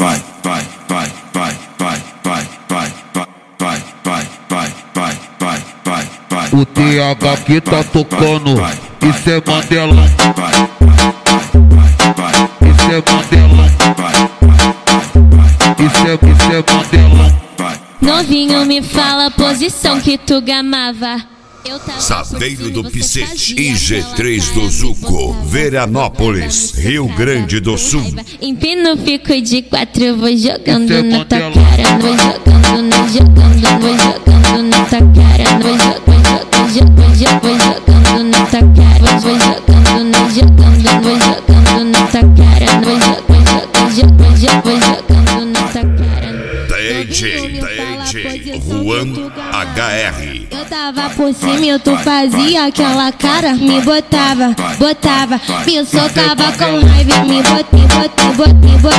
vai, vai, vai, vai, vai, vai, vai, vai, vai, vai, vai, vai, vai, vai. O TH que tá tocando, isso é Mandelão. Isso é Mandelão. Isso é Mandelão. Novinho, me fala a posição que tu gamava. Saveiro do Picete, IG3 do Zuco, Veranópolis, Rio Grande do Sul. Empino, fico de quatro, eu vou jogando na tua cara. Vou jogando, vou jogando, vou jogando na tua cara. Vou jogando na tua cara. Vou jogando, vou jogando na tua cara. Vou jogando na tua cara. DJ Juan HR. Eu tava por cima e tu fazia aquela cara, me botava, me socava com raiva, me botava,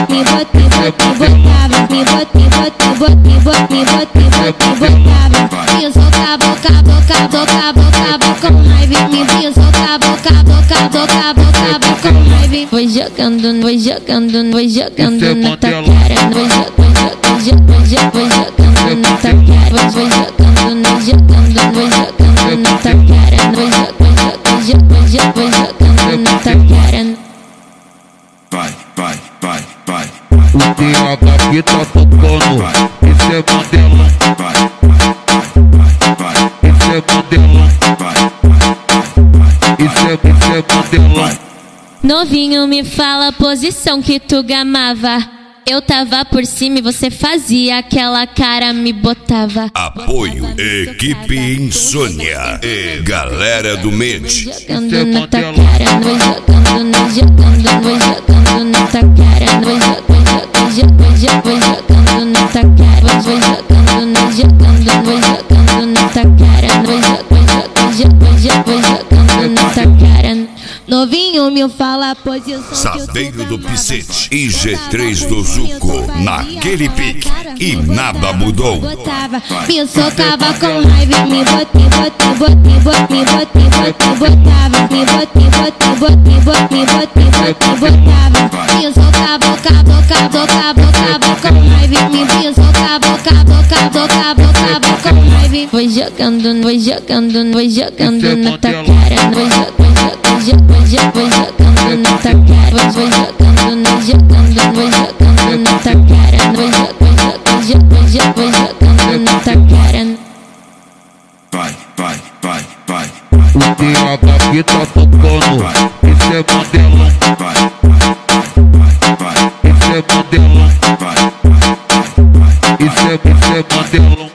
me socava, tocava com raiva, me socava, tocava com raiva. Vou jogando na tua cara, vou jogando na tua cara, vou jogando na tua cara, vou jogando na tua cara. Vai, vai, vai, vai. O TH que tá tocando, isso é Mandelão. Isso é Mandelão. Isso é Mandelão. Novinho, me fala a posição que tu gamava. Eu tava por cima e você fazia aquela cara, me botava. Apoio Equipe Insônia e Galera do Med. Jogando na tua cara, vou jogando na tua cara, vou jogando na tua cara, vou jogando na tua cara, vou jogando na tua cara. Novinho, me fala a posição. Saveiro do Picete, IG3 do Zuco, naquele pique e nada mudou. Me socava com raiva, me botava, me socava, tocava com raiva, me socava, tocava com raiva. Vou jogando na tua cara, vou jogando na tua cara, vou jogando na tua cara, vou jogando na tua cara. Vai, vai, vai, vai. O TH que tá tocando, isso é Mandelão. Isso é Mandelão. Isso é Mandelão.